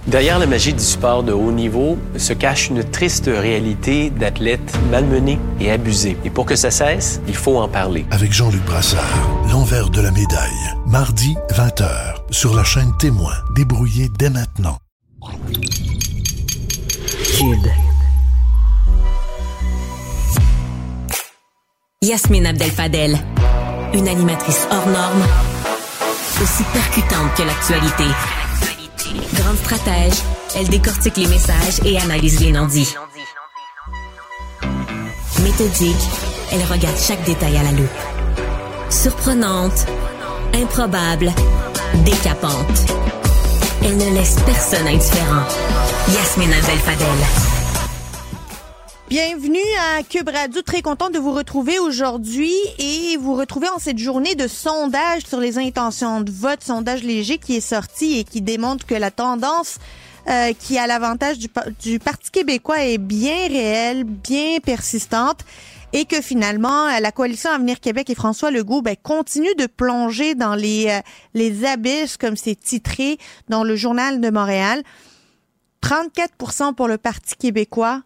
Derrière la magie du sport de haut niveau se cache une triste réalité d'athlètes malmenés et abusés. Et pour que ça cesse, il faut en parler. Avec Jean-Luc Brassard, l'envers de la médaille. Mardi, 20h, sur la chaîne Témoin. Débrouillez dès maintenant. Cube. Yasmine Abdel-Fadel, une animatrice hors norme, aussi percutante que l'actualité. Grande stratège, elle décortique les messages et analyse les non-dits. Méthodique, elle regarde chaque détail à la loupe. Surprenante, improbable, décapante. Elle ne laisse personne indifférent. Yasmine Abdel-Fadel. Bienvenue à Cube Radio, très contente de vous retrouver aujourd'hui et vous retrouver en cette journée de sondage sur les intentions de vote, sondage léger qui est sorti et qui démontre que la tendance qui a l'avantage du Parti québécois est bien réelle, bien persistante et que finalement la coalition Avenir Québec et François Legault continue de plonger dans les abysses comme c'est titré dans le Journal de Montréal. 34% pour le Parti québécois,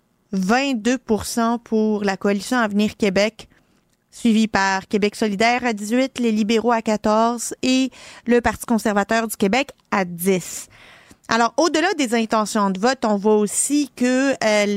22% pour la coalition Avenir Québec, suivi par Québec solidaire à 18%, les libéraux à 14% et le Parti conservateur du Québec à 10%. Alors, au-delà des intentions de vote, on voit aussi que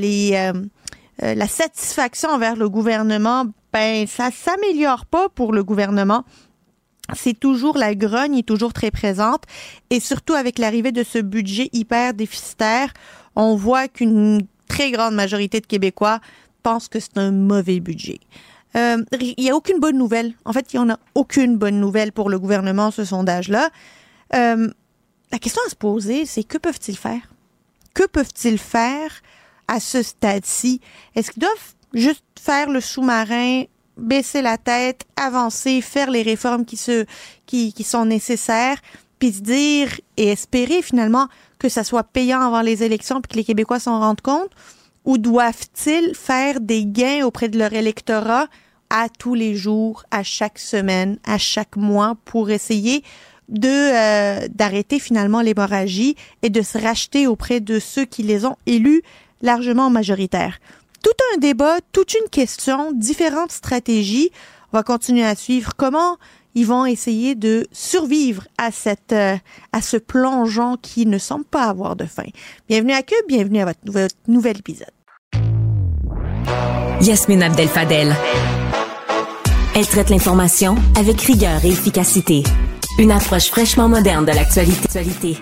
la satisfaction envers le gouvernement, ça s'améliore pas pour le gouvernement. C'est toujours la grogne est toujours très présente et surtout avec l'arrivée de ce budget hyper déficitaire, on voit qu'une très grande majorité de Québécois pensent que c'est un mauvais budget. Il y a aucune bonne nouvelle. En fait, il n'y en a aucune bonne nouvelle pour le gouvernement, ce sondage-là. La question à se poser, c'est que peuvent-ils faire? Que peuvent-ils faire à ce stade-ci? Est-ce qu'ils doivent juste faire le sous-marin, baisser la tête, avancer, faire les réformes qui sont nécessaires, puis se dire et espérer finalement que ça soit payant avant les élections puis que les Québécois s'en rendent compte? Ou doivent-ils faire des gains auprès de leur électorat à tous les jours, à chaque semaine, à chaque mois pour essayer d'arrêter finalement l'hémorragie et de se racheter auprès de ceux qui les ont élus largement majoritaires? Tout un débat, toute une question, différentes stratégies. On va continuer à suivre comment ils vont essayer de survivre à ce plongeon qui ne semble pas avoir de fin. Bienvenue à Cube, bienvenue à votre nouvel épisode. Yasmine Abdel-Fadel. Elle traite l'information avec rigueur et efficacité. Une approche fraîchement moderne de l'actualité.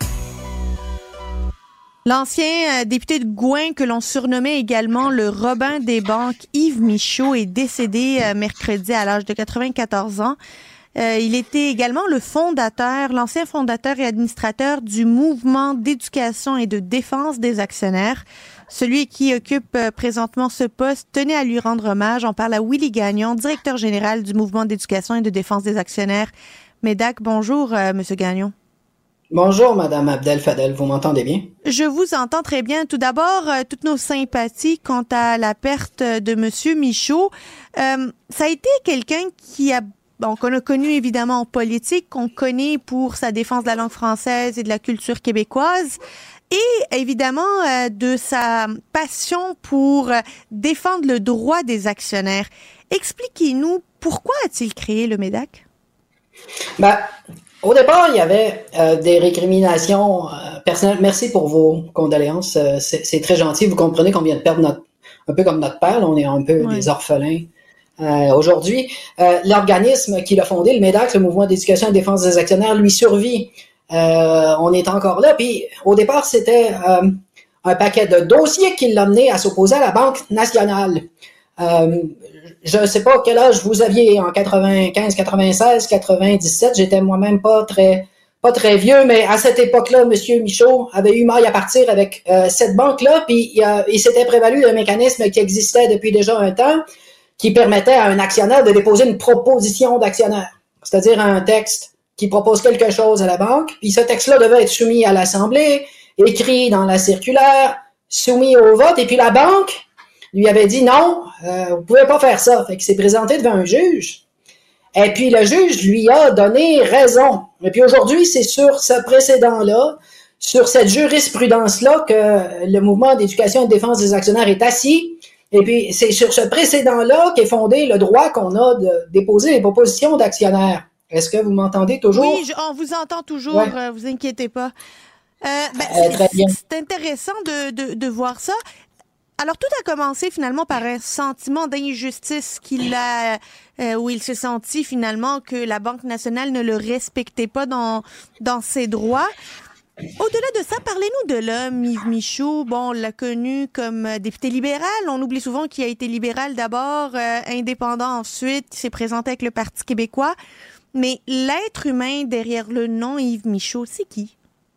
L'ancien député de Gouin, que l'on surnommait également le Robin des banques, Yves Michaud, est décédé mercredi à l'âge de 94 ans. Il était également l'ancien fondateur et administrateur du mouvement d'éducation et de défense des actionnaires. Celui qui occupe présentement ce poste tenait à lui rendre hommage. On parle à Willie Gagnon, directeur général du mouvement d'éducation et de défense des actionnaires. MEDAC, bonjour, Monsieur Gagnon. Bonjour, Madame Abdel-Fadel, vous m'entendez bien? Je vous entends très bien. Tout d'abord, toutes nos sympathies quant à la perte de Monsieur Michaud. Ça a été quelqu'un qu'on a connu évidemment en politique, qu'on connaît pour sa défense de la langue française et de la culture québécoise, et évidemment de sa passion pour défendre le droit des actionnaires. Expliquez-nous, pourquoi a-t-il créé le MEDAC? Au départ, il y avait des récriminations personnelles. Merci pour vos condoléances. C'est très gentil. Vous comprenez qu'on vient de perdre un peu comme notre père. Là, on est un peu des orphelins aujourd'hui. L'organisme qui l'a fondé, le MEDAC, le Mouvement d'éducation et de défense des actionnaires, lui survit. On est encore là. Puis au départ, c'était un paquet de dossiers qui l'a amené à s'opposer à la Banque nationale. Je ne sais pas quel âge vous aviez en 95, 96, 97. J'étais moi-même pas très vieux, mais à cette époque-là, M. Michaud avait eu maille à partir avec cette banque-là, puis il s'était prévalu d'un mécanisme qui existait depuis déjà un temps, qui permettait à un actionnaire de déposer une proposition d'actionnaire, c'est-à-dire un texte qui propose quelque chose à la banque, puis ce texte-là devait être soumis à l'Assemblée, écrit dans la circulaire, soumis au vote, et puis la banque lui avait dit non, vous pouvez pas faire ça. Fait qu'il s'est présenté devant un juge. Et puis le juge lui a donné raison. Et puis aujourd'hui, c'est sur ce précédent-là, sur cette jurisprudence-là que le mouvement d'éducation et de défense des actionnaires est assis. Et puis, c'est sur ce précédent-là qu'est fondé le droit qu'on a de déposer les propositions d'actionnaires. Est-ce que vous m'entendez toujours? Oui, on vous entend toujours, ouais. Vous inquiétez pas. Très bien. C'est intéressant de voir ça. Alors, tout a commencé finalement par un sentiment d'injustice où il se sentit finalement que la Banque nationale ne le respectait pas dans ses droits. Au-delà de ça, parlez-nous de l'homme, Yves Michaud. Bon, on l'a connu comme député libéral. On oublie souvent qu'il a été libéral d'abord, indépendant ensuite. Il s'est présenté avec le Parti québécois. Mais l'être humain derrière le nom Yves Michaud, c'est qui?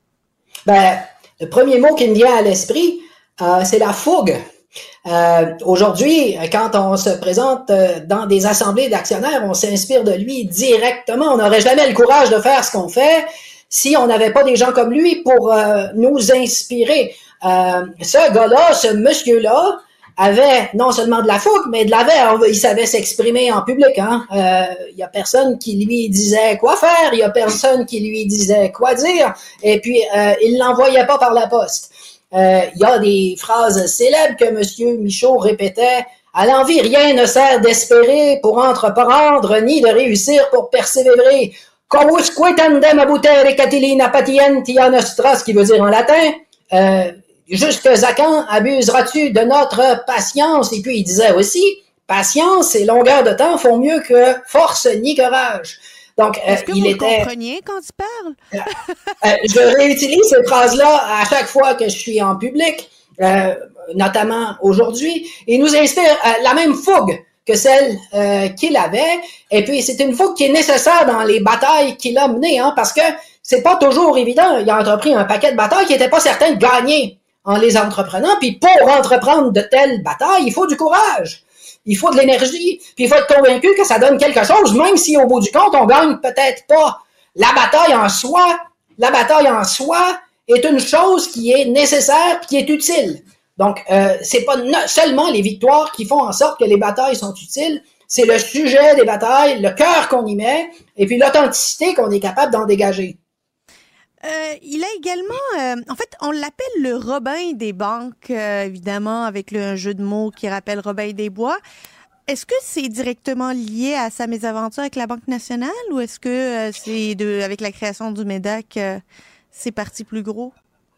Le premier mot qui me vient à l'esprit, c'est la fougue. Aujourd'hui, quand on se présente dans des assemblées d'actionnaires, on s'inspire de lui directement. On n'aurait jamais le courage de faire ce qu'on fait si on n'avait pas des gens comme lui pour nous inspirer. Ce gars-là, ce monsieur-là, avait non seulement de la fougue, mais de la verve. Il savait s'exprimer en public. Il y a personne qui lui disait quoi faire, il y a personne qui lui disait quoi dire, et puis il l'envoyait pas par la poste. Il y a des phrases célèbres que M. Michaud répétait. À l'envie, rien ne sert d'espérer pour entreprendre, ni de réussir pour persévérer. Quovusque tandem abutere catilina patientia nostra, ce qui veut dire en latin, jusqu'à quand abuseras-tu de notre patience? Et puis il disait aussi, patience et longueur de temps font mieux que force ni courage. Donc, est-ce que vous compreniez quand tu parles? Je réutilise ces phrases-là à chaque fois que je suis en public, notamment aujourd'hui. Il nous inspire la même fougue que celle qu'il avait. Et puis, c'est une fougue qui est nécessaire dans les batailles qu'il a menées, parce que c'est pas toujours évident. Il a entrepris un paquet de batailles qui n'était pas certain de gagner en les entreprenant. Puis, pour entreprendre de telles batailles, il faut du courage. Il faut de l'énergie, puis il faut être convaincu que ça donne quelque chose, même si au bout du compte, on gagne peut-être pas. La bataille en soi est une chose qui est nécessaire puis qui est utile. Donc, c'est pas seulement les victoires qui font en sorte que les batailles sont utiles, c'est le sujet des batailles, le cœur qu'on y met, et puis l'authenticité qu'on est capable d'en dégager. Il a également, en fait, on l'appelle le Robin des banques, évidemment, avec un jeu de mots qui rappelle Robin des Bois. Est-ce que c'est directement lié à sa mésaventure avec la Banque nationale ou est-ce que c'est avec la création du MEDAC, c'est parti plus gros?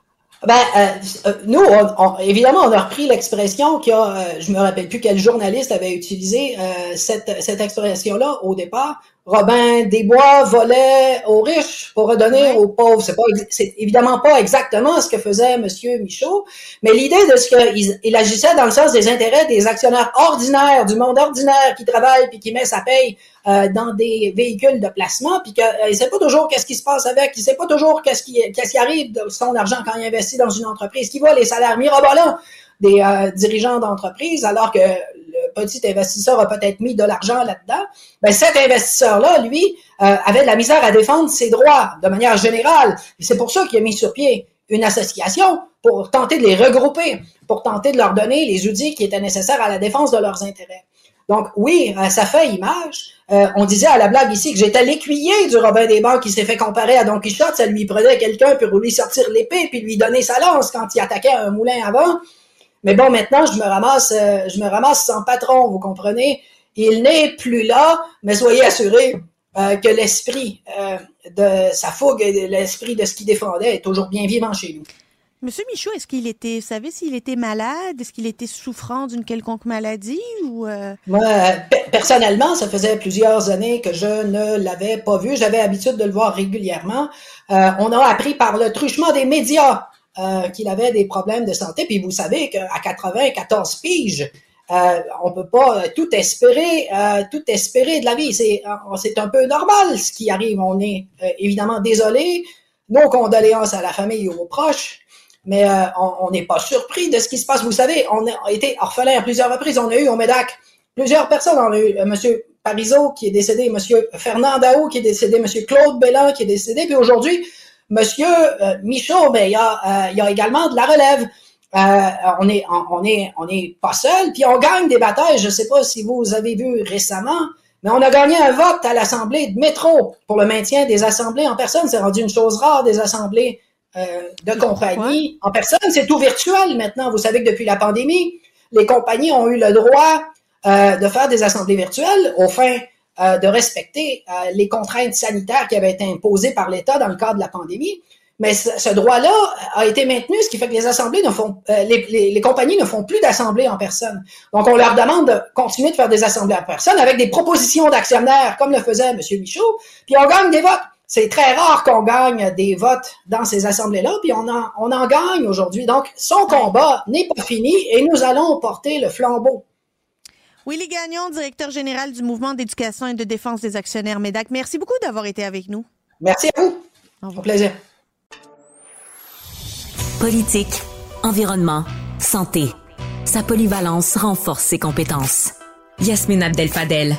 Nous, évidemment, on a repris l'expression je me rappelle plus quel journaliste avait utilisé cette expression-là au départ. Robin des Bois volait aux riches pour redonner aux pauvres. C'est évidemment pas exactement ce que faisait Monsieur Michaud, mais l'idée de ce qu'il agissait dans le sens des intérêts des actionnaires ordinaires, du monde ordinaire qui travaille puis qui met sa paye dans des véhicules de placement, puis qu'il sait pas toujours qu'est-ce qui se passe avec, il sait pas toujours qu'est-ce qui arrive de son argent quand il investit dans une entreprise, qui voit les salaires mirobolants des dirigeants d'entreprise, alors que le petit investisseur a peut-être mis de l'argent là-dedans. Cet investisseur-là, lui, avait de la misère à défendre ses droits de manière générale. Et c'est pour ça qu'il a mis sur pied une association pour tenter de les regrouper, pour tenter de leur donner les outils qui étaient nécessaires à la défense de leurs intérêts. Donc oui, ça fait image. On disait à la blague ici que j'étais l'écuyer du Robin des Bois qui s'est fait comparer à Don Quichotte. Ça lui prenait quelqu'un pour lui sortir l'épée puis lui donner sa lance quand il attaquait un moulin à vent. Mais bon, maintenant, je me ramasse sans patron, vous comprenez? Il n'est plus là, mais soyez assurés que l'esprit de sa fougue et l'esprit de ce qu'il défendait est toujours bien vivant chez nous. Monsieur Michaud, vous savez s'il était malade? Est-ce qu'il était souffrant d'une quelconque maladie ou Moi, personnellement, ça faisait plusieurs années que je ne l'avais pas vu. J'avais l'habitude de le voir régulièrement. On a appris par le truchement des médias qu'il avait des problèmes de santé. Puis vous savez qu'à 94 piges, on peut pas tout espérer de la vie. C'est un peu normal ce qui arrive. On est évidemment désolé. Nos condoléances à la famille et aux proches. Mais on n'est pas surpris de ce qui se passe. Vous savez, on a été orphelin à plusieurs reprises. On a eu au MEDAC plusieurs personnes. On a eu M. Parizeau qui est décédé, M. Fernand Daou qui est décédé, M. Claude Belland qui est décédé. Puis aujourd'hui, M. Michaud, il y a également de la relève. On est pas seul. Puis on gagne des batailles. Je ne sais pas si vous avez vu récemment, mais on a gagné un vote à l'Assemblée de métro pour le maintien des assemblées en personne. C'est rendu une chose rare, des assemblées de compagnies en personne. C'est tout virtuel maintenant. Vous savez que depuis la pandémie, les compagnies ont eu le droit de faire des assemblées virtuelles aux fins de respecter les contraintes sanitaires qui avaient été imposées par l'État dans le cadre de la pandémie. Mais ce droit-là a été maintenu, ce qui fait que les assemblées les compagnies ne font plus d'assemblées en personne. Donc, on leur demande de continuer de faire des assemblées en personne avec des propositions d'actionnaires, comme le faisait M. Michaud, puis on gagne des votes. C'est très rare qu'on gagne des votes dans ces assemblées-là, puis on en gagne aujourd'hui. Donc, son combat n'est pas fini et nous allons porter le flambeau. Willy Gagnon, directeur général du Mouvement d'éducation et de défense des actionnaires MEDAC. Merci beaucoup d'avoir été avec nous. Merci à vous. Au plaisir. Politique, environnement, santé. Sa polyvalence renforce ses compétences. Yasmine Abdel-Fadel.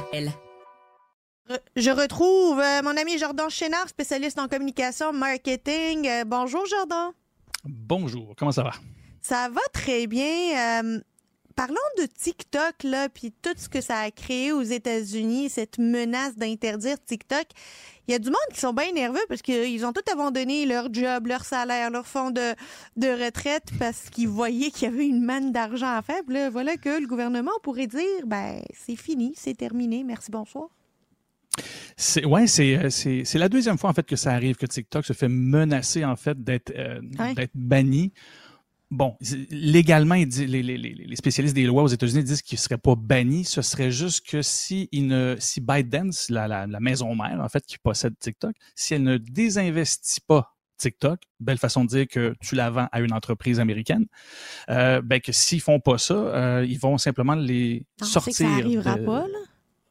Je retrouve mon ami Jordan Chénard, spécialiste en communication, marketing. Bonjour, Jordan. Bonjour, comment ça va? Ça va très bien. Parlons de TikTok, là, puis tout ce que ça a créé aux États-Unis, cette menace d'interdire TikTok. Il y a du monde qui sont bien nerveux parce qu'ils ont tout abandonné leur job, leur salaire, leur fonds de retraite parce qu'ils voyaient qu'il y avait une manne d'argent à faire. Puis là, voilà que le gouvernement pourrait dire, c'est fini, c'est terminé, merci, bonsoir. C'est la deuxième fois en fait que ça arrive, que TikTok se fait menacer en fait d'être banni. Bon, légalement, les spécialistes des lois aux États-Unis disent qu'il ne serait pas banni. Ce serait juste que si ByteDance, la maison mère, en fait, qui possède TikTok, si elle ne désinvestit pas TikTok, belle façon de dire que tu la vends à une entreprise américaine, que s'ils font pas ça, ils vont simplement les sortir. Ça n'arrivera pas, là?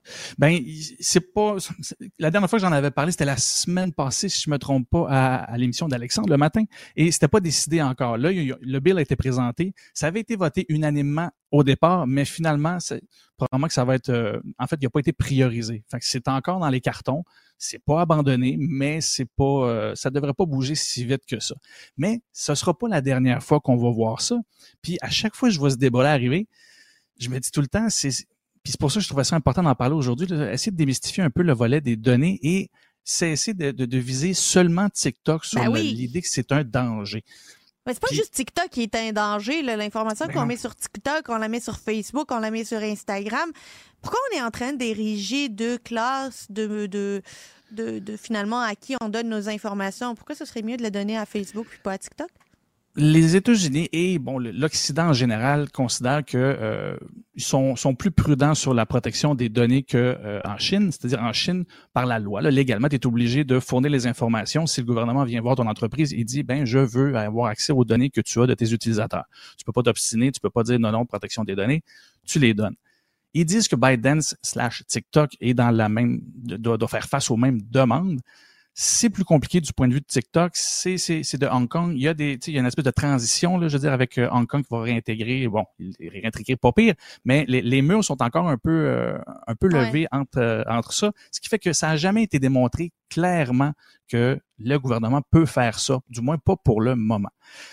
C'est pas. La dernière fois que j'en avais parlé, c'était la semaine passée, si je me trompe pas, à l'émission d'Alexandre le matin, et c'était pas décidé encore. Là, le bill a été présenté, ça avait été voté unanimement au départ, mais finalement, c'est probablement que ça va être. En fait, il n'a pas été priorisé. Fait que c'est encore dans les cartons, c'est pas abandonné, mais c'est pas. Ça devrait pas bouger si vite que ça. Mais ce sera pas la dernière fois qu'on va voir ça. Puis à chaque fois que je vois ce débat-là arriver, je me dis tout le temps, puis c'est pour ça que je trouvais ça important d'en parler aujourd'hui, essayer de démystifier un peu le volet des données et cesser de viser seulement TikTok sur l'idée que c'est un danger. Mais c'est pas juste TikTok qui est un danger. Là. L'information qu'on met sur TikTok, on la met sur Facebook, on la met sur Instagram. Pourquoi on est en train d'ériger deux classes de finalement à qui on donne nos informations? Pourquoi ce serait mieux de les donner à Facebook puis pas à TikTok? Les États-Unis et l'Occident en général considèrent que sont plus prudents sur la protection des données qu'en Chine. C'est-à-dire en Chine, par la loi, là, légalement, tu es obligé de fournir les informations. Si le gouvernement vient voir ton entreprise et dit je veux avoir accès aux données que tu as de tes utilisateurs. Tu peux pas t'obstiner, tu peux pas dire non, protection des données, tu les donnes. Ils disent que ByteDance / TikTok est dans la même doit faire face aux mêmes demandes. C'est plus compliqué du point de vue de TikTok. C'est de Hong Kong. Il y a une espèce de transition, là, je veux dire, avec Hong Kong qui va réintégrer. Bon, il réintégrer pas pire, mais les murs sont encore un peu levés entre ça. Ce qui fait que ça n'a jamais été démontré clairement que le gouvernement peut faire ça, du moins pas pour le moment.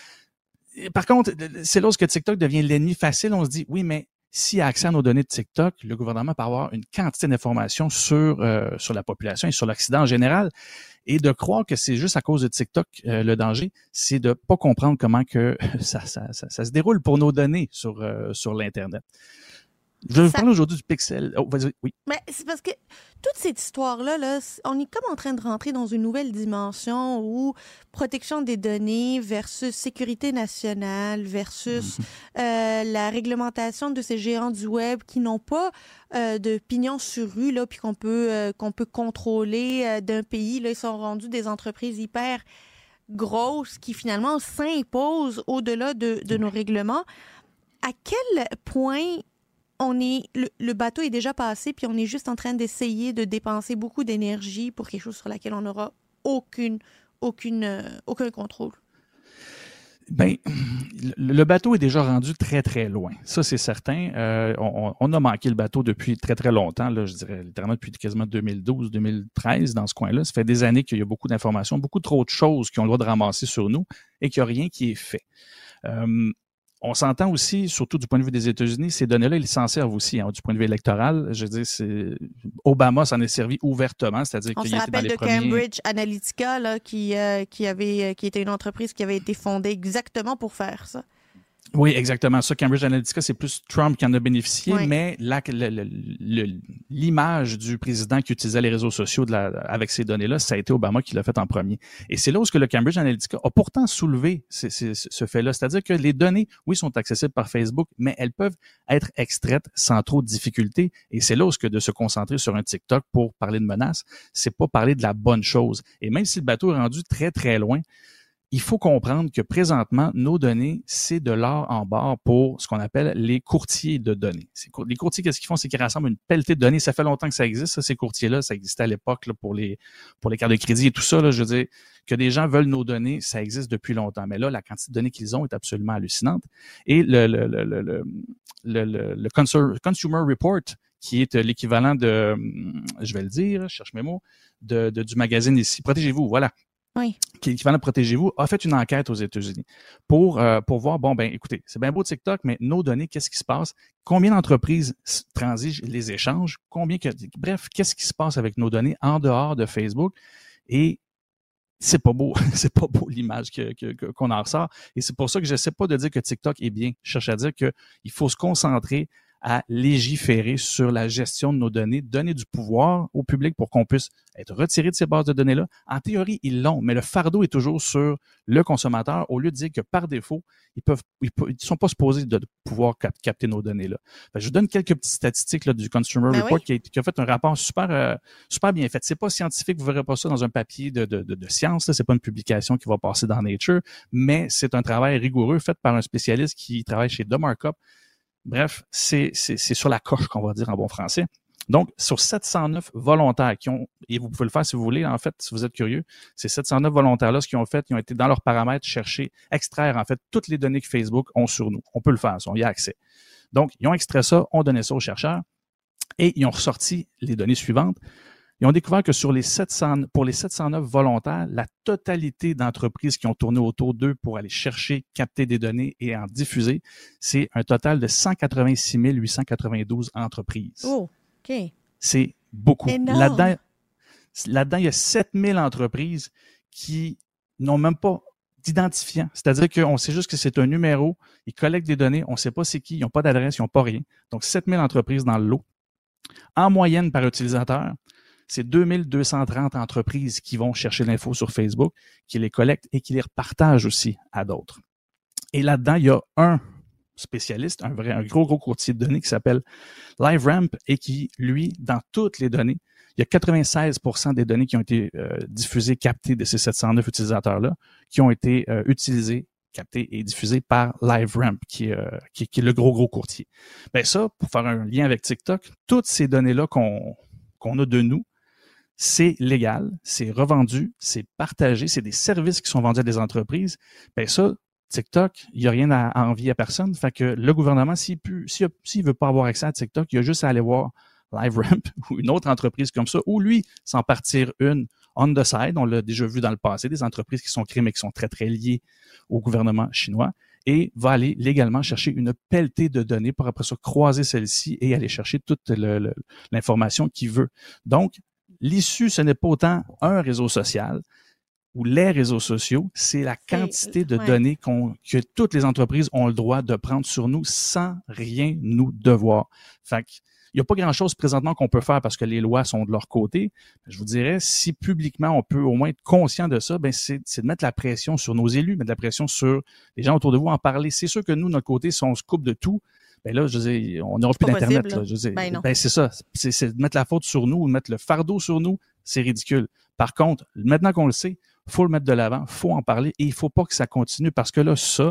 Par contre, c'est lorsque TikTok devient l'ennemi facile, on se dit oui, mais s'il y a accès à nos données de TikTok, le gouvernement peut avoir une quantité d'informations sur la population et sur l'Occident en général. Et de croire que c'est juste à cause de TikTok le danger, c'est de pas comprendre comment que ça se déroule pour nos données sur l'Internet. Je vais vous parler aujourd'hui du pixel. Oh, vas-y, oui. Mais c'est parce que toute cette histoire-là, là, on est comme en train de rentrer dans une nouvelle dimension où protection des données versus sécurité nationale versus la réglementation de ces géants du web qui n'ont pas de pignon sur rue, là, puis qu'on peut contrôler d'un pays. Là, ils sont rendus des entreprises hyper grosses qui finalement s'imposent au-delà de nos règlements. À quel point le bateau est déjà passé, puis on est juste en train d'essayer de dépenser beaucoup d'énergie pour quelque chose sur laquelle on n'aura aucun contrôle? Le bateau est déjà rendu très, très loin. Ça, c'est certain. On a manqué le bateau depuis très, très longtemps. Là, je dirais littéralement depuis quasiment 2012, 2013, dans ce coin-là. Ça fait des années qu'il y a beaucoup d'informations, beaucoup trop de choses qui ont le droit de ramasser sur nous et qu'il n'y a rien qui est fait. On s'entend aussi, surtout du point de vue des États-Unis, ces données-là, ils s'en servent aussi du point de vue électoral. Je veux dire, Obama s'en est servi ouvertement, c'est-à-dire qu'il était dans les premiers... On se rappelle de Cambridge Analytica, là, qui était une entreprise qui avait été fondée exactement pour faire ça. Oui, exactement. Ça, Cambridge Analytica, c'est plus Trump qui en a bénéficié, oui. Mais l'image du président qui utilisait les réseaux sociaux avec ces données-là, ça a été Obama qui l'a fait en premier. Et c'est là où le Cambridge Analytica a pourtant soulevé ce fait-là. C'est-à-dire que les données, oui, sont accessibles par Facebook, mais elles peuvent être extraites sans trop de difficultés. Et c'est là où de se concentrer sur un TikTok pour parler de menaces, c'est pas parler de la bonne chose. Et même si le bateau est rendu très, très loin, il faut comprendre que présentement, nos données, c'est de l'or en barre pour ce qu'on appelle les courtiers de données. Les courtiers, qu'est-ce qu'ils font? C'est qu'ils rassemblent une pelletée de données. Ça fait longtemps que ça existe, ça, ces courtiers-là. Ça existait à l'époque là, pour les cartes de crédit et tout ça. Là, je veux dire, que des gens veulent nos données, ça existe depuis longtemps. Mais là, la quantité de données qu'ils ont est absolument hallucinante. Et le Consumer Report, qui est l'équivalent de, je vais le dire, je cherche mes mots, du magazine ici. Protégez-vous, voilà. Oui. Qui est l'équivalent de Protégez-vous, a fait une enquête aux États-Unis pour voir, écoutez, c'est bien beau TikTok, mais nos données, qu'est-ce qui se passe? Combien d'entreprises transigent les échanges? Bref, qu'est-ce qui se passe avec nos données en dehors de Facebook? Et c'est pas beau, c'est pas beau l'image qu'on en ressort. Et c'est pour ça que je sais pas de dire que TikTok est bien. Je cherche à dire qu'il faut se concentrer à légiférer sur la gestion de nos données, donner du pouvoir au public pour qu'on puisse être retiré de ces bases de données-là. En théorie, ils l'ont, mais le fardeau est toujours sur le consommateur au lieu de dire que par défaut, ils sont pas supposés de pouvoir capter nos données-là. Je vous donne quelques petites statistiques là, du Consumer Report qui a fait un rapport super bien fait. C'est pas scientifique, vous verrez pas ça dans un papier de science, là. C'est pas une publication qui va passer dans Nature, mais c'est un travail rigoureux fait par un spécialiste qui travaille chez The Markup. Bref, c'est sur la coche qu'on va dire en bon français. Donc, sur 709 volontaires qui ont, et vous pouvez le faire si vous voulez, en fait, si vous êtes curieux, ces 709 volontaires-là, ce qu'ils ont fait, ils ont été dans leurs paramètres chercher, extraire en fait toutes les données que Facebook ont sur nous. On peut le faire, on y a accès. Donc, ils ont extrait ça, ont donné ça aux chercheurs et ils ont ressorti les données suivantes. Ils ont découvert que pour les 709 volontaires, la totalité d'entreprises qui ont tourné autour d'eux pour aller chercher, capter des données et en diffuser, c'est un total de 186 892 entreprises. Oh, OK. C'est beaucoup. Énorme. Là-dedans, il y a 7000 entreprises qui n'ont même pas d'identifiant. C'est-à-dire qu'on sait juste que c'est un numéro, ils collectent des données, on ne sait pas c'est qui, ils n'ont pas d'adresse, ils n'ont pas rien. Donc, 7000 entreprises dans le lot. En moyenne par utilisateur, c'est 2230 entreprises qui vont chercher l'info sur Facebook, qui les collectent et qui les repartagent aussi à d'autres. Et là-dedans, il y a un spécialiste, un gros courtier de données qui s'appelle LiveRamp et qui, lui, dans toutes les données, il y a 96% des données qui ont été diffusées, captées de ces 709 utilisateurs-là, qui ont été utilisées, captées et diffusées par LiveRamp, qui est le gros courtier. Ben ça, pour faire un lien avec TikTok, toutes ces données-là qu'on a de nous, c'est légal, c'est revendu, c'est partagé, c'est des services qui sont vendus à des entreprises. Ben ça, TikTok, il n'y a rien à envier à personne. Fait que le gouvernement, s'il veut pas avoir accès à TikTok, il a juste à aller voir LiveRamp ou une autre entreprise comme ça, ou lui, s'en partir une on the side. On l'a déjà vu dans le passé, des entreprises qui sont créées mais qui sont très, très liées au gouvernement chinois, et va aller légalement chercher une pelletée de données pour après ça croiser celle-ci et aller chercher toute l'information qu'il veut. Donc, l'issue, ce n'est pas autant un réseau social ou les réseaux sociaux, c'est la quantité de données que toutes les entreprises ont le droit de prendre sur nous sans rien nous devoir. Fait que, il n'y a pas grand-chose présentement qu'on peut faire parce que les lois sont de leur côté. Je vous dirais, si publiquement on peut au moins être conscient de ça, ben c'est de mettre la pression sur nos élus, mettre la pression sur les gens autour de vous, en parler. C'est sûr que nous, de notre côté, si on se coupe de tout, ben là, je veux dire, on n'aura plus d'Internet. Là. Je veux dire, ben c'est ça. C'est de mettre la faute sur nous, de mettre le fardeau sur nous, c'est ridicule. Par contre, maintenant qu'on le sait, il faut le mettre de l'avant, il faut en parler et il ne faut pas que ça continue parce que là,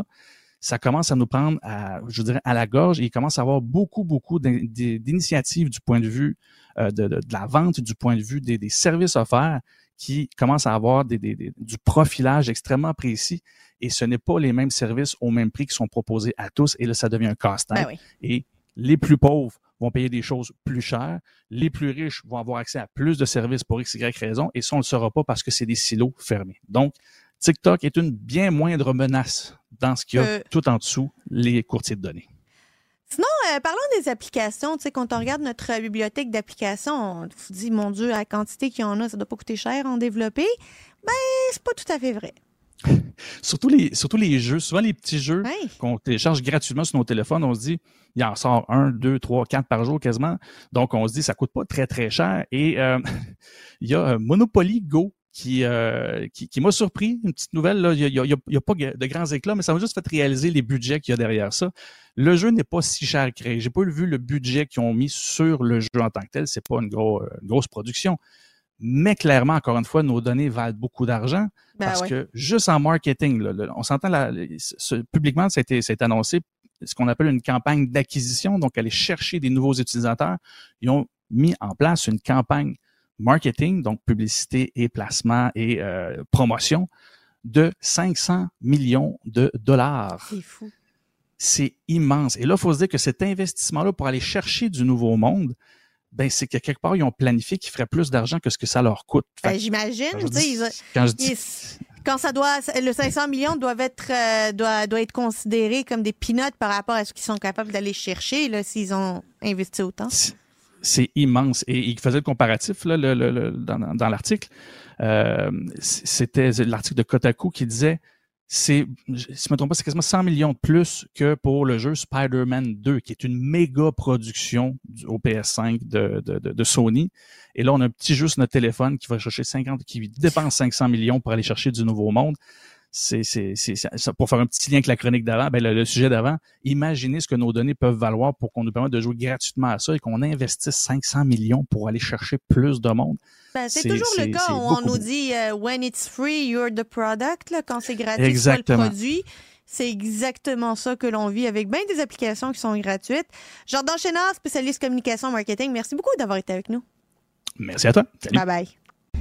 ça commence à nous prendre à la gorge et il commence à avoir beaucoup d'initiatives du point de vue de la vente, du point de vue des services offerts qui commencent à avoir du profilage extrêmement précis et ce n'est pas les mêmes services au même prix qui sont proposés à tous et là, ça devient un casse-tête. Ben oui. Et les plus pauvres vont payer des choses plus chères, les plus riches vont avoir accès à plus de services pour X, Y raison et ça, on ne le saura pas parce que c'est des silos fermés. Donc, TikTok est une bien moindre menace dans ce qu'il y a tout en dessous, les courtiers de données. Sinon, parlons des applications. Tu sais, quand on regarde notre bibliothèque d'applications, on se dit, mon Dieu, la quantité qu'il y en a, ça doit pas coûter cher à en développer. Ben, c'est pas tout à fait vrai. Surtout les jeux, souvent les petits jeux qu'on télécharge gratuitement sur nos téléphones, on se dit, il en sort 1, 2, 3, 4 par jour quasiment. Donc, on se dit, ça coûte pas très, très cher. Et il y a Monopoly Go qui m'a surpris. Une petite nouvelle, là, il y a pas de grands éclats, mais ça m'a juste fait réaliser les budgets qu'il y a derrière ça. Le jeu n'est pas si cher à créer. J'ai pas vu le budget qu'ils ont mis sur le jeu en tant que tel. C'est pas une grosse production. Mais clairement, encore une fois, nos données valent beaucoup d'argent parce que juste en marketing, là, on s'entend publiquement, ça a été annoncé, ce qu'on appelle une campagne d'acquisition, donc aller chercher des nouveaux utilisateurs. Ils ont mis en place une campagne marketing, donc publicité et placement et promotion de 500 millions de dollars. C'est fou. C'est immense. Et là, il faut se dire que cet investissement-là pour aller chercher du nouveau monde, ben c'est que quelque part, ils ont planifié qu'ils feraient plus d'argent que ce que ça leur coûte. J'imagine. Quand le 500 millions doit être considéré comme des peanuts par rapport à ce qu'ils sont capables d'aller chercher là, s'ils ont investi autant. C'est immense. Et il faisait le comparatif là, dans l'article. C'était l'article de Kotaku qui disait si je ne me trompe pas, c'est quasiment 100 millions de plus que pour le jeu Spider-Man 2, qui est une méga production au PS5 de Sony. Et là, on a un petit jeu sur notre téléphone qui va chercher qui dépense 500 millions pour aller chercher du nouveau monde. C'est pour faire un petit lien avec la chronique d'avant, ben le sujet d'avant, imaginez ce que nos données peuvent valoir pour qu'on nous permette de jouer gratuitement à ça et qu'on investisse 500 millions pour aller chercher plus de monde. Ben, c'est toujours le cas où on nous dit when it's free, you're the product. Là, quand c'est gratuit, c'est le produit. C'est exactement ça que l'on vit avec bien des applications qui sont gratuites. Jordan Chénard, spécialiste communication marketing, merci beaucoup d'avoir été avec nous. Merci à toi. Salut. Bye bye.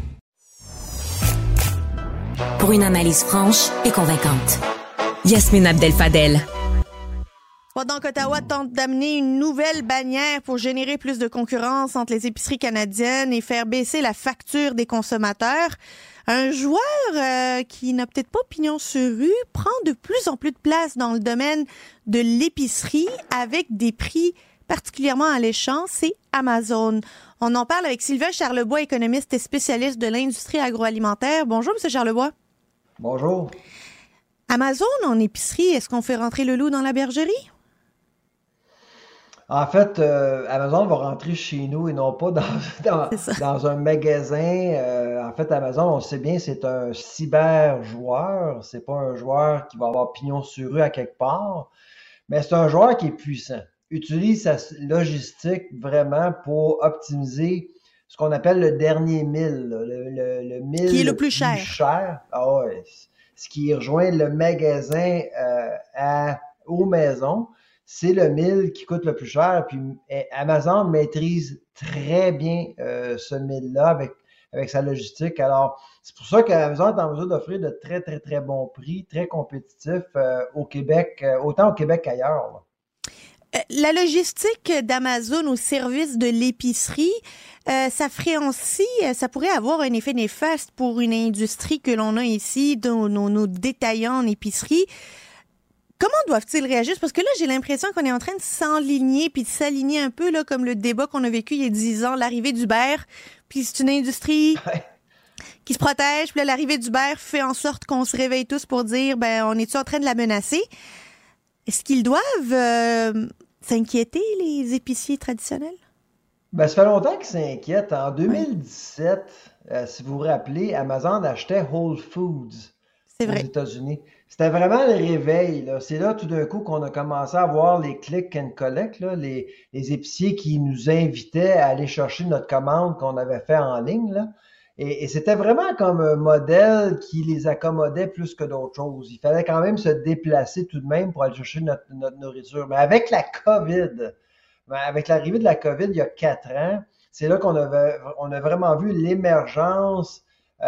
Pour une analyse franche et convaincante, Yasmine Abdel-Fadel. Donc, Ottawa tente d'amener une nouvelle bannière pour générer plus de concurrence entre les épiceries canadiennes et faire baisser la facture des consommateurs. Un joueur qui n'a peut-être pas pignon sur rue prend de plus en plus de place dans le domaine de l'épicerie avec des prix particulièrement alléchants, c'est Amazon. On en parle avec Sylvain Charlebois, économiste et spécialiste de l'industrie agroalimentaire. Bonjour, M. Charlebois. Bonjour. Amazon en épicerie, est-ce qu'on fait rentrer le loup dans la bergerie? En fait, Amazon va rentrer chez nous et non pas dans un magasin. En fait, Amazon, on le sait bien, c'est un cyber-joueur. C'est pas un joueur qui va avoir pignon sur rue à quelque part, mais c'est un joueur qui est puissant. Utilise sa logistique vraiment pour optimiser ce qu'on appelle le dernier mille, le mille qui est le plus cher. Ah ouais, ce qui rejoint le magasin aux maisons. C'est le mille qui coûte le plus cher. Puis Amazon maîtrise très bien ce mille-là avec sa logistique. Alors, c'est pour ça qu'Amazon est en mesure d'offrir de très, très, très bons prix, très compétitifs au Québec, autant au Québec qu'ailleurs. Là. La logistique d'Amazon au service de l'épicerie, ça pourrait avoir un effet néfaste pour une industrie que l'on a ici, nos détaillants en épicerie. Comment doivent-ils réagir? Parce que là, j'ai l'impression qu'on est en train de s'enligner puis de s'aligner un peu là, comme le débat qu'on a vécu il y a 10 ans, l'arrivée d'Uber. Puis c'est une industrie qui se protège. Puis là, l'arrivée d'Uber fait en sorte qu'on se réveille tous pour dire, ben, on est-tu en train de la menacer? Est-ce qu'ils doivent s'inquiéter, les épiciers traditionnels? Ben, ça fait longtemps qu'ils s'inquiètent. En 2017, si vous vous rappelez, Amazon achetait Whole Foods aux États-Unis. C'était vraiment le réveil. Là. C'est là, tout d'un coup, qu'on a commencé à voir les click and collect, là, les épiciers qui nous invitaient à aller chercher notre commande qu'on avait fait en ligne. Là. Et c'était vraiment comme un modèle qui les accommodait plus que d'autres choses. Il fallait quand même se déplacer tout de même pour aller chercher notre nourriture. Mais avec la COVID, avec l'arrivée de la COVID il y a 4 ans, c'est là qu'on a vraiment vu l'émergence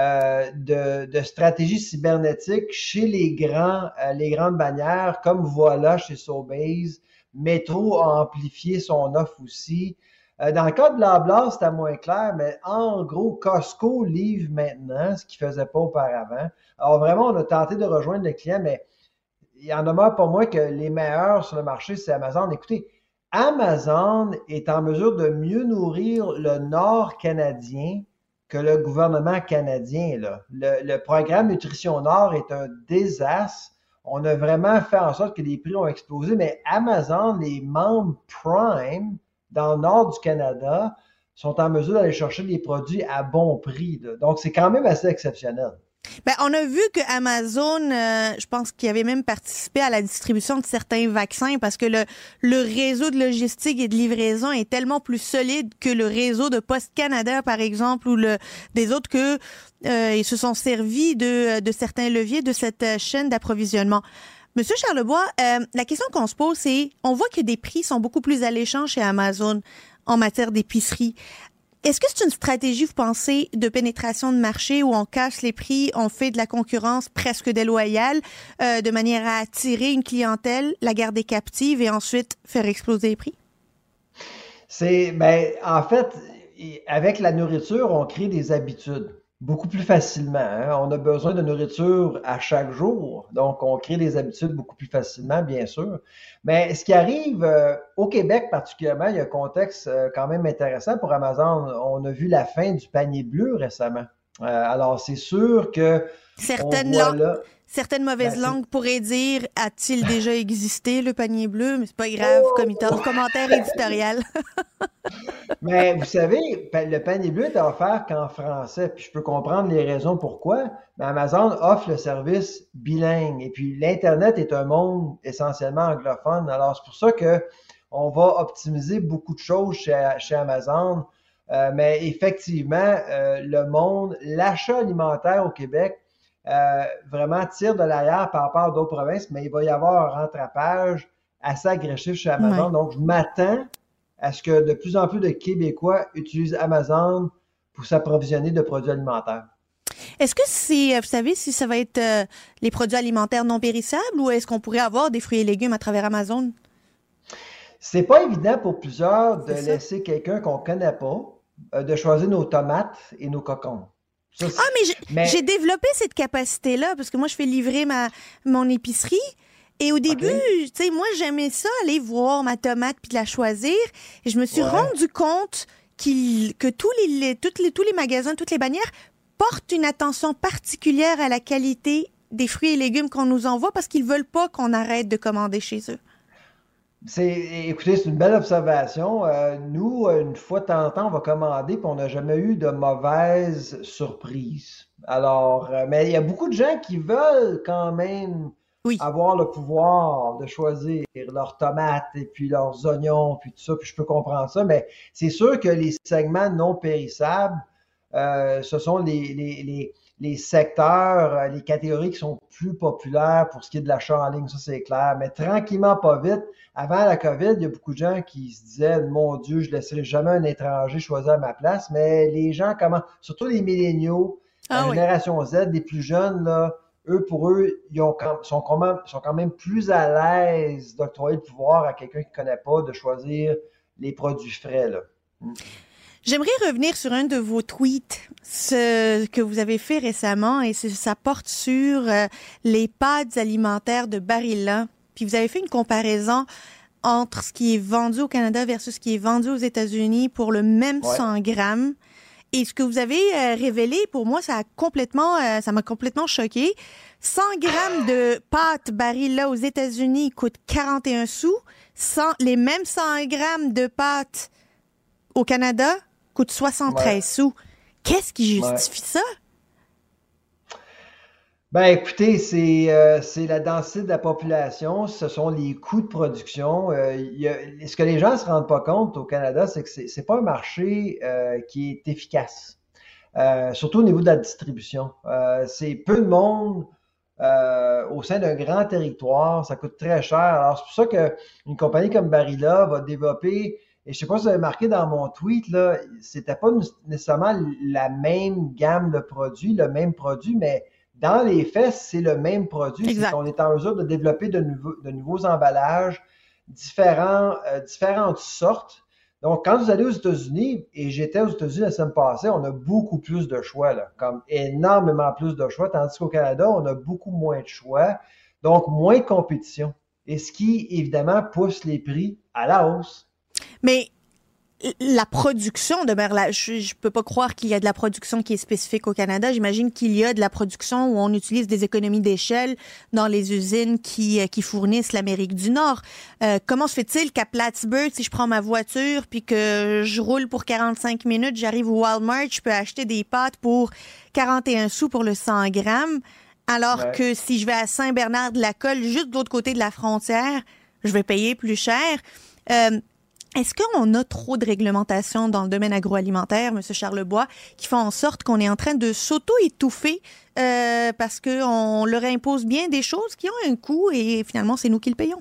de stratégies cybernétiques chez les grandes bannières, comme Voilà chez Sobeys. Metro a amplifié son offre aussi. Dans le cas de Loblaws, c'était moins clair, mais en gros, Costco livre maintenant, ce qu'il ne faisait pas auparavant. Alors vraiment, on a tenté de rejoindre le client, mais il en demeure pas moins que les meilleurs sur le marché, c'est Amazon. Écoutez, Amazon est en mesure de mieux nourrir le Nord canadien que le gouvernement canadien. Là. Le programme Nutrition Nord est un désastre. On a vraiment fait en sorte que les prix ont explosé, mais Amazon, les membres Prime dans le nord du Canada, sont en mesure d'aller chercher des produits à bon prix. Là. Donc, c'est quand même assez exceptionnel. Ben, on a vu que Amazon, je pense qu'il avait même participé à la distribution de certains vaccins parce que le réseau de logistique et de livraison est tellement plus solide que le réseau de Post Canada, par exemple, ou des autres que ils se sont servis de certains leviers de cette chaîne d'approvisionnement. Monsieur Charlebois, la question qu'on se pose, c'est, on voit que des prix sont beaucoup plus alléchants chez Amazon en matière d'épicerie. Est-ce que c'est une stratégie, vous pensez, de pénétration de marché où on casse les prix, on fait de la concurrence presque déloyale, de manière à attirer une clientèle, la garder captive et ensuite faire exploser les prix? En fait, avec la nourriture, on crée des habitudes beaucoup plus facilement. Hein? On a besoin de nourriture à chaque jour, donc on crée des habitudes beaucoup plus facilement, bien sûr. Mais ce qui arrive au Québec particulièrement, il y a un contexte quand même intéressant pour Amazon. On a vu la fin du panier bleu récemment. Alors, c'est sûr que certaines mauvaises langues pourraient dire « A-t-il déjà existé le panier bleu? » Mais c'est pas grave, commentaire éditorial. Mais vous savez, le panier bleu est offert qu'en français, puis je peux comprendre les raisons pourquoi, mais Amazon offre le service bilingue. Et puis, l'Internet est un monde essentiellement anglophone. Alors, c'est pour ça qu'on va optimiser beaucoup de choses chez Amazon. Mais effectivement, l'achat alimentaire au Québec vraiment tire de l'arrière par rapport à d'autres provinces, mais il va y avoir un rattrapage assez agressif chez Amazon. Ouais. Donc, je m'attends à ce que de plus en plus de Québécois utilisent Amazon pour s'approvisionner de produits alimentaires. Est-ce que vous savez si ça va être les produits alimentaires non périssables ou est-ce qu'on pourrait avoir des fruits et légumes à travers Amazon? C'est pas évident pour plusieurs de laisser quelqu'un qu'on connaît pas de choisir nos tomates et nos cocombes. Mais j'ai développé cette capacité-là parce que moi, je fais livrer mon épicerie. Et au début, tu sais, moi, j'aimais ça, aller voir ma tomate puis de la choisir. Et je me suis rendu compte que tous les magasins, toutes les bannières portent une attention particulière à la qualité des fruits et légumes qu'on nous envoie parce qu'ils veulent pas qu'on arrête de commander chez eux. Écoutez, c'est une belle observation. Nous, une fois de temps en temps, on va commander puis on n'a jamais eu de mauvaise surprise. Alors, mais il y a beaucoup de gens qui veulent quand même avoir le pouvoir de choisir leurs tomates et puis leurs oignons puis tout ça, puis je peux comprendre ça, mais c'est sûr que les segments non périssables, ce sont les secteurs, les catégories qui sont plus populaires pour ce qui est de l'achat en ligne, ça c'est clair. Mais tranquillement, pas vite, avant la COVID, il y a beaucoup de gens qui se disaient « Mon Dieu, je ne laisserai jamais un étranger choisir à ma place », mais les gens surtout les milléniaux, la génération Z, les plus jeunes, là, pour eux, sont quand même plus à l'aise d'octroyer le pouvoir à quelqu'un qui ne connaît pas de choisir les produits frais, là. J'aimerais revenir sur un de vos tweets, ce que vous avez fait récemment, et ça porte sur les pâtes alimentaires de Barilla. Puis vous avez fait une comparaison entre ce qui est vendu au Canada versus ce qui est vendu aux États-Unis pour le même 100 grammes. Et ce que vous avez révélé, pour moi, ça m'a complètement choqué. 100 grammes de pâtes Barilla aux États-Unis coûtent 41 sous. Les mêmes 100 grammes de pâtes au Canada coûtent 73 sous. Qu'est-ce qui justifie ça? Ben écoutez, c'est la densité de la population, ce sont les coûts de production. Ce que les gens ne se rendent pas compte au Canada, c'est que c'est pas un marché qui est efficace, surtout au niveau de la distribution. C'est peu de monde au sein d'un grand territoire, ça coûte très cher. Alors c'est pour ça qu'une compagnie comme Barilla va développer, et je sais pas si vous avez marqué dans mon tweet, là, c'était pas nécessairement la même gamme de produits, le même produit, mais dans les faits, c'est le même produit. Exact. C'est qu'on est en mesure de développer de nouveaux emballages, différentes sortes. Donc, quand vous allez aux États-Unis, et j'étais aux États-Unis la semaine passée, on a beaucoup plus de choix, là, comme énormément plus de choix, tandis qu'au Canada, on a beaucoup moins de choix, donc moins de compétition. Et ce qui, évidemment, pousse les prix à la hausse. Mais la production demeure là. Je peux pas croire qu'il y a de la production qui est spécifique au Canada. J'imagine qu'il y a de la production où on utilise des économies d'échelle dans les usines qui fournissent l'Amérique du Nord. Comment se fait-il qu'à Plattsburgh, si je prends ma voiture puis que je roule pour 45 minutes, j'arrive au Walmart, je peux acheter des pâtes pour 41 sous pour le 100 grammes, alors que si je vais à Saint-Bernard-de-la-Colle, juste de l'autre côté de la frontière, je vais payer plus cher. Est-ce qu'on a trop de réglementations dans le domaine agroalimentaire, M. Charlebois, qui font en sorte qu'on est en train de s'auto-étouffer parce qu'on leur impose bien des choses qui ont un coût et finalement, c'est nous qui le payons?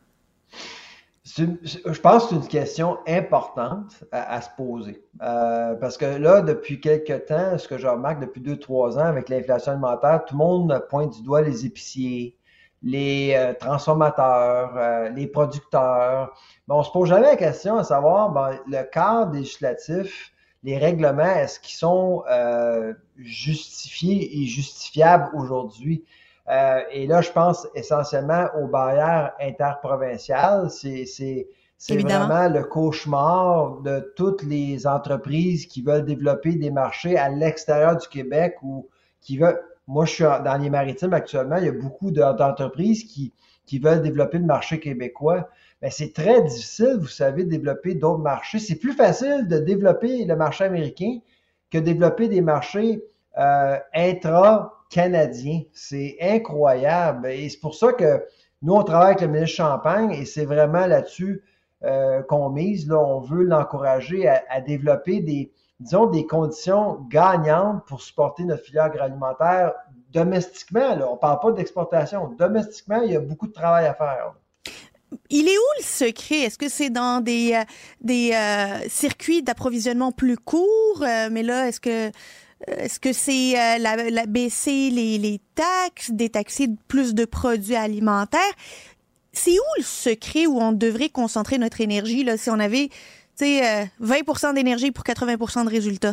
Je pense que c'est une question importante à se poser. Parce que là, depuis quelques temps, ce que je remarque depuis 2-3 ans avec l'inflation alimentaire, tout le monde pointe du doigt les épiciers, les transformateurs, les producteurs. Mais on se pose jamais la question à savoir, le cadre législatif, les règlements, est-ce qu'ils sont justifiés et justifiables aujourd'hui? Et là, je pense essentiellement aux barrières interprovinciales. C'est vraiment le cauchemar de toutes les entreprises qui veulent développer des marchés à l'extérieur du Québec ou qui veulent... Moi, je suis dans les maritimes actuellement, il y a beaucoup d'entreprises qui veulent développer le marché québécois. Mais c'est très difficile, vous savez, de développer d'autres marchés. C'est plus facile de développer le marché américain que de développer des marchés intra-canadiens. C'est incroyable. Et c'est pour ça que nous, on travaille avec le ministre Champagne et c'est vraiment là-dessus qu'on mise. Là, on veut l'encourager à développer des conditions gagnantes pour supporter notre filière agroalimentaire domestiquement. Là. On ne parle pas d'exportation. Domestiquement, il y a beaucoup de travail à faire. Il est où le secret? Est-ce que c'est dans des circuits d'approvisionnement plus courts? Mais là, est-ce que c'est baisser les taxes, détaxer plus de produits alimentaires? C'est où le secret où on devrait concentrer notre énergie là, si on avait 20% d'énergie pour 80% de résultats?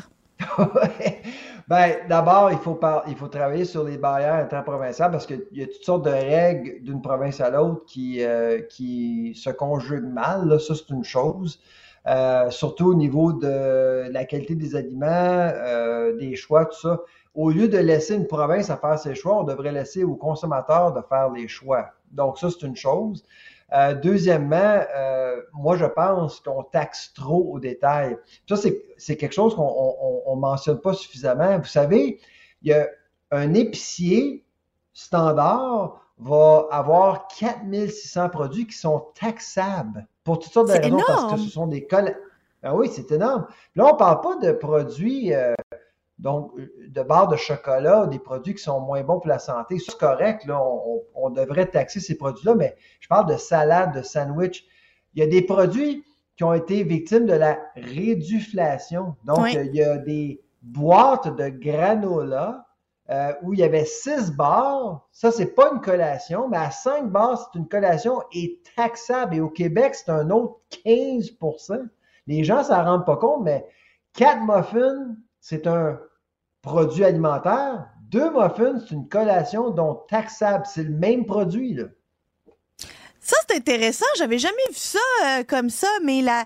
D'abord, il faut travailler sur les barrières interprovinciales parce qu'il y a toutes sortes de règles d'une province à l'autre qui se conjuguent mal. Là, ça, c'est une chose. Surtout au niveau de la qualité des aliments, des choix, tout ça. Au lieu de laisser une province à faire ses choix, on devrait laisser aux consommateurs de faire les choix. Donc, ça, c'est une chose. Deuxièmement, moi, je pense qu'on taxe trop au détail. Ça, c'est quelque chose qu'on mentionne pas suffisamment. Vous savez, il y a un épicier standard va avoir 4600 produits qui sont taxables pour toutes sortes de raisons. Parce que ce sont des oui, c'est énorme. Là, on parle pas de produits donc de barres de chocolat ou des produits qui sont moins bons pour la santé. C'est correct, là, on devrait taxer ces produits-là, mais je parle de salade, de sandwich. Il y a des produits qui ont été victimes de la réduflation. Donc, il y a des boîtes de granola où il y avait 6 barres. Ça, c'est pas une collation, mais à 5 barres, c'est une collation et taxable. Et au Québec, c'est un autre 15%. Les gens ne s'en rendent pas compte, mais 4 muffins, c'est un produit alimentaire. 2 muffins, c'est une collation donc taxable. C'est le même produit, là. Ça, c'est intéressant. J'avais jamais vu ça comme ça, mais la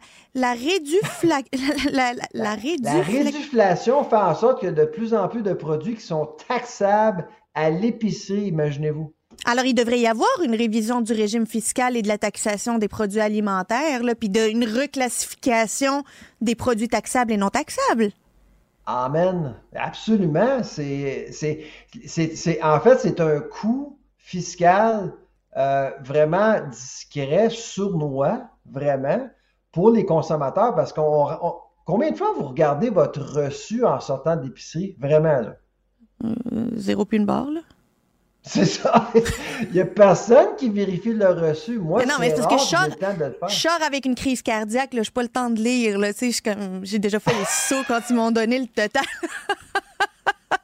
réduflation fait en sorte qu'il y a de plus en plus de produits qui sont taxables à l'épicerie, imaginez-vous. Alors, il devrait y avoir une révision du régime fiscal et de la taxation des produits alimentaires, là, puis une reclassification des produits taxables et non taxables. Amen. Absolument. En fait, c'est un coût fiscal vraiment discret, sournois, vraiment, pour les consommateurs, parce combien de fois vous regardez votre reçu en sortant de l'épicerie? Vraiment, là? 0 puis une barre, là? C'est ça. Il n'y a personne qui vérifie le reçu. Moi, mais c'est parce que je sors avec une crise cardiaque, là, je n'ai pas le temps de lire. Là, j'ai déjà fait les sauts quand ils m'ont donné le total.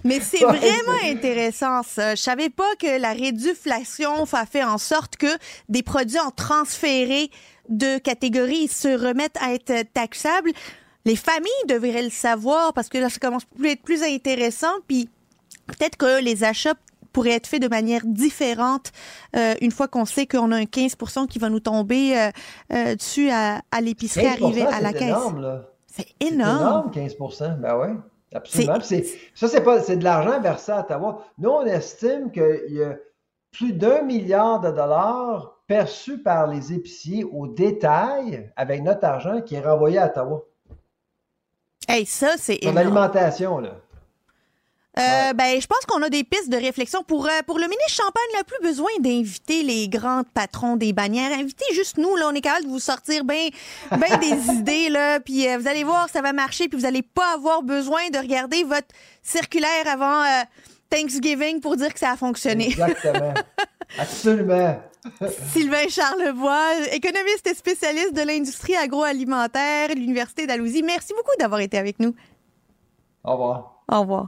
Mais c'est vraiment intéressant, ça. Je savais pas que la réduflation a fait en sorte que des produits ont transféré de catégorie se remettent à être taxables. Les familles devraient le savoir parce que là, ça commence à être plus intéressant. Puis peut-être que les achats pourraient être faits de manière différente une fois qu'on sait qu'on a un 15% qui va nous tomber dessus à l'épicerie arrivé à la caisse. Énorme, là. C'est énorme. C'est énorme, 15%. Ben oui, absolument. C'est de l'argent versé à Ottawa. Nous, on estime qu'il y a plus d'1 milliard de dollars perçus par les épiciers au détail avec notre argent qui est renvoyé à Ottawa. Hey, ça, c'est énorme. Pour l'alimentation, là. Ben, je pense qu'on a des pistes de réflexion. Pour le ministre Champagne, il n'a plus besoin d'inviter les grands patrons des bannières. Invitez juste nous, là. On est capable de vous sortir ben des idées, là. Puis vous allez voir, ça va marcher. Puis vous n'allez pas avoir besoin de regarder votre circulaire avant Thanksgiving pour dire que ça a fonctionné. Exactement. Absolument. Sylvain Charlebois, économiste et spécialiste de l'industrie agroalimentaire à l'Université d'Alousie. Merci beaucoup d'avoir été avec nous. Au revoir. Au revoir.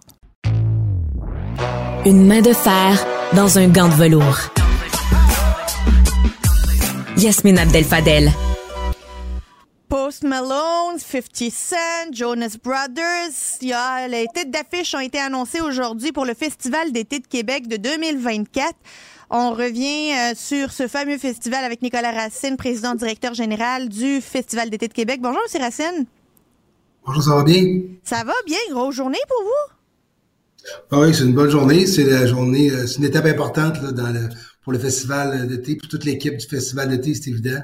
Une main de fer dans un gant de velours. Yasmine Abdel-Fadel. Post Malone, 50 Cent, Jonas Brothers. Les têtes d'affiche ont été annoncées aujourd'hui pour le Festival d'été de Québec de 2024. On revient sur ce fameux festival avec Nicolas Racine, président directeur général du Festival d'été de Québec. Bonjour, M. Racine. Bonjour, ça va bien? Ça va bien. Grosse journée pour vous? Ah oui, c'est une bonne journée. C'est une étape importante là, pour le festival d'été, pour toute l'équipe du festival d'été, c'est évident.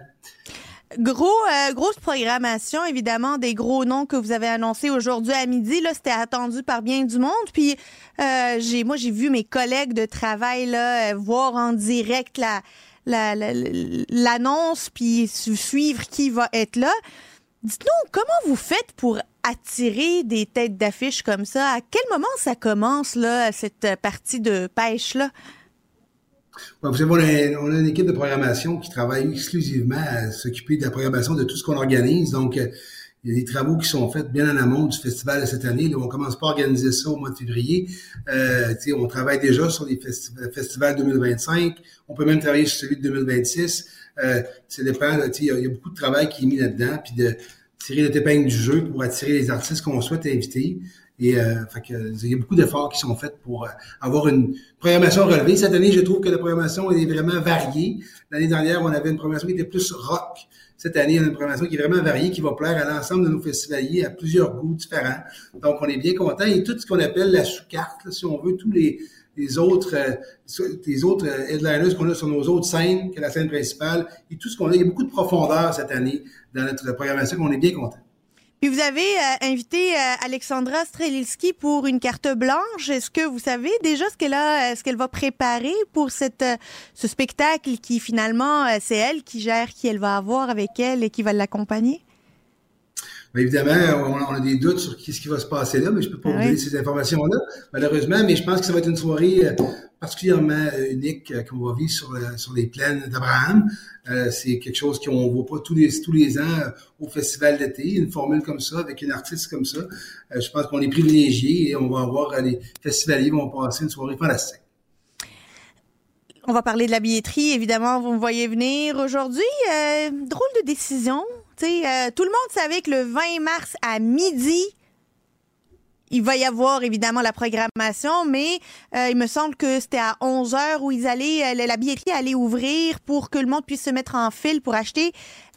Grosse programmation, évidemment, des gros noms que vous avez annoncés aujourd'hui à midi. Là, c'était attendu par bien du monde. Puis, j'ai vu mes collègues de travail là voir en direct l'annonce, puis suivre qui va être là. Dites-nous, comment vous faites pour attirer des têtes d'affiche comme ça? À quel moment ça commence, là, cette partie de pêche-là? Ouais, vous savez, on a une équipe de programmation qui travaille exclusivement à s'occuper de la programmation de tout ce qu'on organise. Donc, il y a des travaux qui sont faits bien en amont du festival de cette année. Là, on commence pas à organiser ça au mois de février. On travaille déjà sur les festivals 2025. On peut même travailler sur celui de 2026. Ça dépend. Il y a beaucoup de travail qui est mis là-dedans, puis de tirer notre épingle du jeu pour attirer les artistes qu'on souhaite inviter. Et il y a beaucoup d'efforts qui sont faits pour avoir une programmation relevée. Cette année, je trouve que la programmation est vraiment variée. L'année dernière, on avait une programmation qui était plus rock. Cette année, on a une programmation qui est vraiment variée, qui va plaire à l'ensemble de nos festivaliers à plusieurs goûts différents. Donc, on est bien contents. Et tout ce qu'on appelle la sous-carte, là, si on veut, tous les autres headliners qu'on a sur nos autres scènes que la scène principale et tout ce qu'on a. Il y a beaucoup de profondeur cette année dans notre programmation, qu'on est bien contents. Puis vous avez invité Alexandra Strelitsky pour une carte blanche. Est-ce que vous savez déjà ce qu'elle va préparer pour ce spectacle qui finalement, c'est elle qui gère qui elle va avoir avec elle et qui va l'accompagner? Bien, évidemment, on a des doutes sur ce qui va se passer là, mais je peux pas vous donner ces informations-là, malheureusement, mais je pense que ça va être une soirée particulièrement unique qu'on va vivre sur les plaines d'Abraham. C'est quelque chose qu'on voit pas tous les ans au festival d'été, une formule comme ça, avec une artiste comme ça. Je pense qu'on est privilégiés et on va avoir les festivaliers vont passer une soirée fantastique. On va parler de la billetterie, évidemment, vous me voyez venir aujourd'hui. Drôle de décision. Tout le monde savait que le 20 mars à midi, il va y avoir évidemment la programmation, mais il me semble que c'était à 11h où la billetterie allait ouvrir pour que le monde puisse se mettre en file pour acheter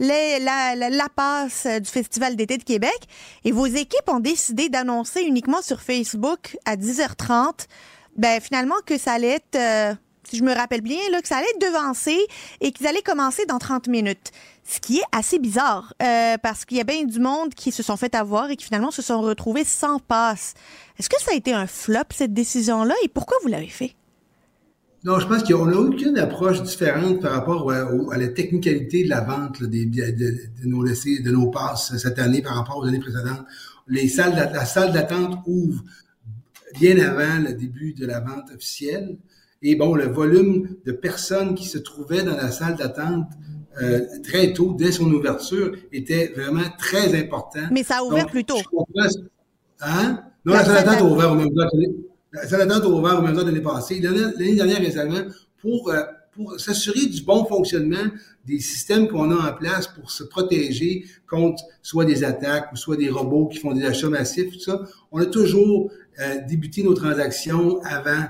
la passe du Festival d'été de Québec. Et vos équipes ont décidé d'annoncer uniquement sur Facebook à 10h30, finalement que ça allait être... si je me rappelle bien, là, que ça allait être devancé et qu'ils allaient commencer dans 30 minutes. Ce qui est assez bizarre, parce qu'il y a bien du monde qui se sont fait avoir et qui finalement se sont retrouvés sans passe. Est-ce que ça a été un flop, cette décision-là, et pourquoi vous l'avez fait? Non, je pense qu'on n'a aucune approche différente par rapport à la technicalité de la vente là, de nos passes cette année par rapport aux années précédentes. La salle d'attente ouvre bien avant le début de la vente officielle. Et bon, le volume de personnes qui se trouvaient dans la salle d'attente très tôt, dès son ouverture, était vraiment très important. Mais ça a ouvert plus tôt. Hein? Non, la salle d'attente a ouvert au même bloc. la salle d'attente a ouvert au même temps de l'année passée. L'année dernière récemment, pour s'assurer du bon fonctionnement des systèmes qu'on a en place pour se protéger contre soit des attaques ou soit des robots qui font des achats massifs, tout ça, on a toujours débuté nos transactions avant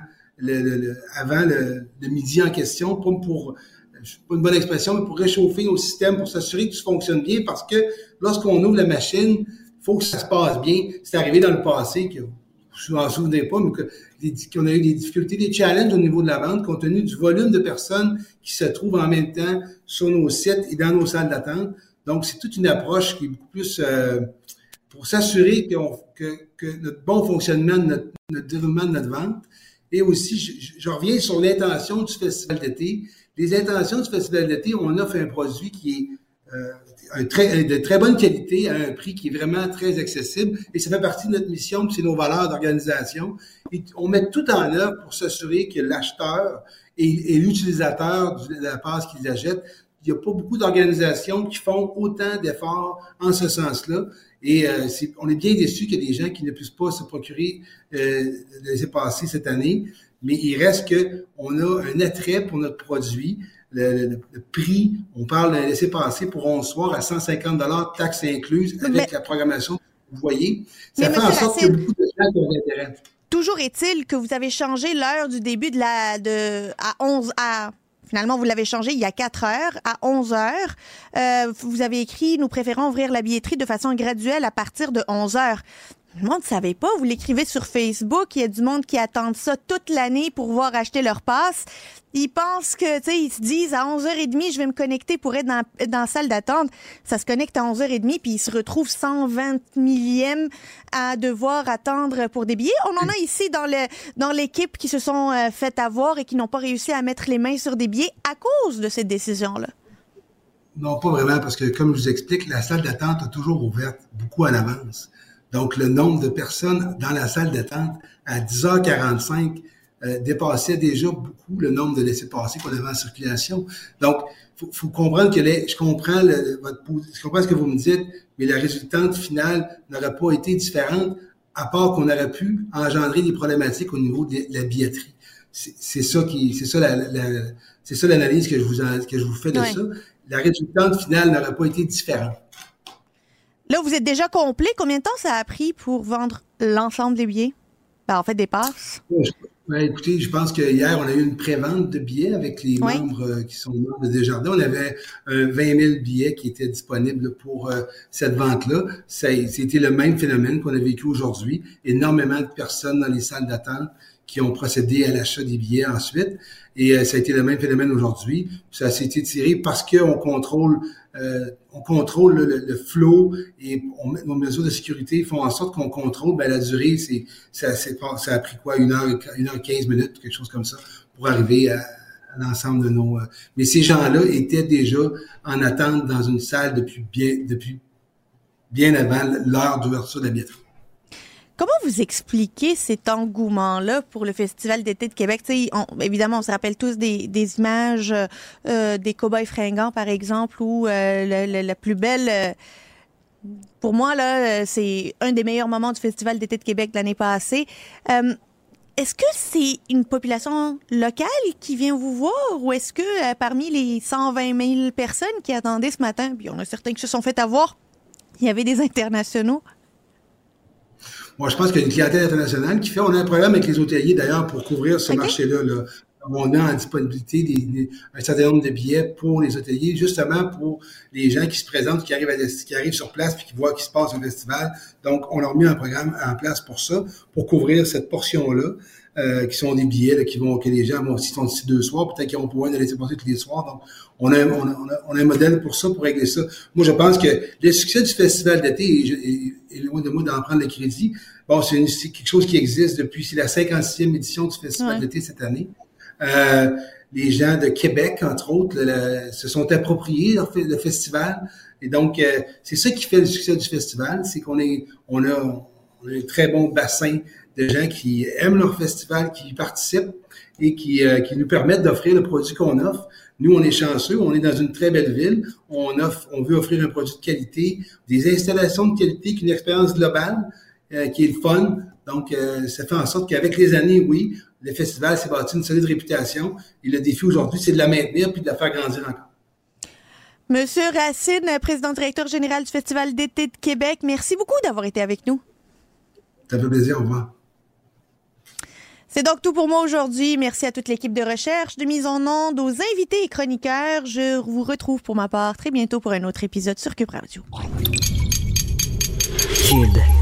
le midi en question, pas une bonne expression, mais pour réchauffer nos systèmes, pour s'assurer que tout fonctionne bien, parce que lorsqu'on ouvre la machine, il faut que ça se passe bien. C'est arrivé dans le passé que vous en souvenez pas, mais qu'on a eu des difficultés, des challenges au niveau de la vente, compte tenu du volume de personnes qui se trouvent en même temps sur nos sites et dans nos salles d'attente. Donc, c'est toute une approche qui est beaucoup plus pour s'assurer que notre bon fonctionnement de notre déroulement de notre vente. Et aussi, je reviens sur l'intention du festival d'été. Les intentions du festival d'été, on offre un produit qui est de très bonne qualité à un prix qui est vraiment très accessible. Et ça fait partie de notre mission, puis c'est nos valeurs d'organisation. Et on met tout en œuvre pour s'assurer que l'acheteur et l'utilisateur de la passe qu'ils achètent, il n'y a pas beaucoup d'organisations qui font autant d'efforts en ce sens-là. Et on est bien déçus qu'il y a des gens qui ne puissent pas se procurer le laissez-passer cette année. Mais il reste qu'on a un attrait pour notre produit. Le prix, on parle d'un laissez-passer pour 11 soirs à 150 $, taxes incluses, avec la programmation que vous voyez. Ça fait en sorte qu'il y a beaucoup de gens qui ont d'intérêt. Toujours est-il que vous avez changé l'heure du début finalement, vous l'avez changé il y a 4 heures, à 11 heures. Vous avez écrit « Nous préférons ouvrir la billetterie de façon graduelle à partir de 11 heures ». Le monde ne savait pas. Vous l'écrivez sur Facebook. Il y a du monde qui attend ça toute l'année pour pouvoir acheter leur passe. Ils pensent que, ils se disent à 11h30, je vais me connecter pour être dans la salle d'attente. Ça se connecte à 11h30 puis ils se retrouvent 120 millième à devoir attendre pour des billets. On en a ici dans l'équipe qui se sont fait avoir et qui n'ont pas réussi à mettre les mains sur des billets à cause de cette décision-là. Non, pas vraiment, parce que comme je vous explique, la salle d'attente est toujours ouverte beaucoup à l'avance. Donc, le nombre de personnes dans la salle d'attente à 10h45 dépassait déjà beaucoup le nombre de laissez-passer qu'on avait en circulation. Donc, faut comprendre que je comprends ce que vous me dites, mais la résultante finale n'aurait pas été différente, à part qu'on aurait pu engendrer des problématiques au niveau de la billetterie. C'est ça l'analyse que je vous fais de ça. La résultante finale n'aurait pas été différente. Là, vous êtes déjà complet. Combien de temps ça a pris pour vendre l'ensemble des billets? En fait, des passes? Écoutez, je pense qu'hier, on a eu une pré-vente de billets avec les membres qui sont membres de Desjardins. On avait 20 000 billets qui étaient disponibles pour cette vente-là. C'était le même phénomène qu'on a vécu aujourd'hui. Énormément de personnes dans les salles d'attente qui ont procédé à l'achat des billets ensuite. Et ça a été le même phénomène aujourd'hui. Ça s'est étiré parce qu'on contrôle le flow et nos mesures de sécurité font en sorte qu'on contrôle la durée. Ça a pris 1h15 minutes, quelque chose comme ça, pour arriver à l'ensemble de nos... Mais ces gens-là étaient déjà en attente dans une salle depuis bien avant l'heure d'ouverture de la billetterie. Comment vous expliquez cet engouement-là pour le Festival d'été de Québec? Évidemment, on se rappelle tous des images des cow-boys fringants, par exemple, ou la plus belle... pour moi, là, c'est un des meilleurs moments du Festival d'été de Québec de l'année passée. Est-ce que c'est une population locale qui vient vous voir ou est-ce que parmi les 120 000 personnes qui attendaient ce matin, puis il y en a certains qui se sont fait avoir, il y avait des internationaux? Moi, je pense qu'il y a une clientèle internationale qui fait... On a un programme avec les hôteliers, d'ailleurs, pour couvrir ce marché-là. On a en disponibilité un certain nombre de billets pour les hôteliers, justement pour les gens qui se présentent, qui arrivent sur place puis qui voient qu'il se passe un festival. Donc, on leur met un programme en place pour ça, pour couvrir cette portion-là, qui sont des billets que les gens vont, s'ils sont ici 2 soirs, peut-être qu'ils vont pouvoir les laisser passer tous les soirs. Donc, on a un modèle pour ça, pour régler ça. Moi, je pense que le succès du festival d'été est loin de moi d'en prendre le crédit. Bon, c'est quelque chose qui existe c'est la 56e édition du festival d'été cette année. Les gens de Québec, entre autres, se sont appropriés le festival. Et donc, c'est ça qui fait le succès du festival, c'est qu'on a un très bon bassin de gens qui aiment leur festival, qui y participent et qui nous permettent d'offrir le produit qu'on offre. Nous, on est chanceux, on est dans une très belle ville, on veut offrir un produit de qualité, des installations de qualité, une expérience globale qui est le fun Donc, ça fait en sorte qu'avec les années, oui, le festival s'est bâti une solide réputation. Et le défi aujourd'hui, c'est de la maintenir puis de la faire grandir encore. Monsieur Racine, président-directeur général du Festival d'été de Québec, merci beaucoup d'avoir été avec nous. Ça fait plaisir, au revoir. C'est donc tout pour moi aujourd'hui. Merci à toute l'équipe de recherche, de mise en onde, aux invités et chroniqueurs. Je vous retrouve pour ma part très bientôt pour un autre épisode sur Cube Radio. Cube.